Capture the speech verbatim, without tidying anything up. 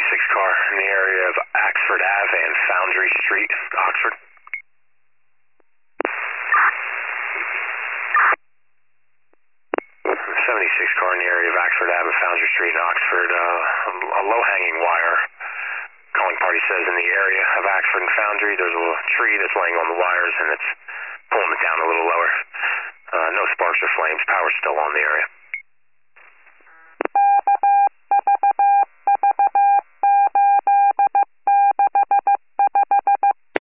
seventy-six car in the area of Axford Ave and Foundry Street, Oxford. seventy-six car in the area of Axford Ave and Foundry Street in Oxford. Uh, a low-hanging wire. Calling party says in the area of Axford and Foundry, there's a little tree that's laying on the wires and it's pulling it down a little lower. Uh, no sparks or flames. Power's still on the area.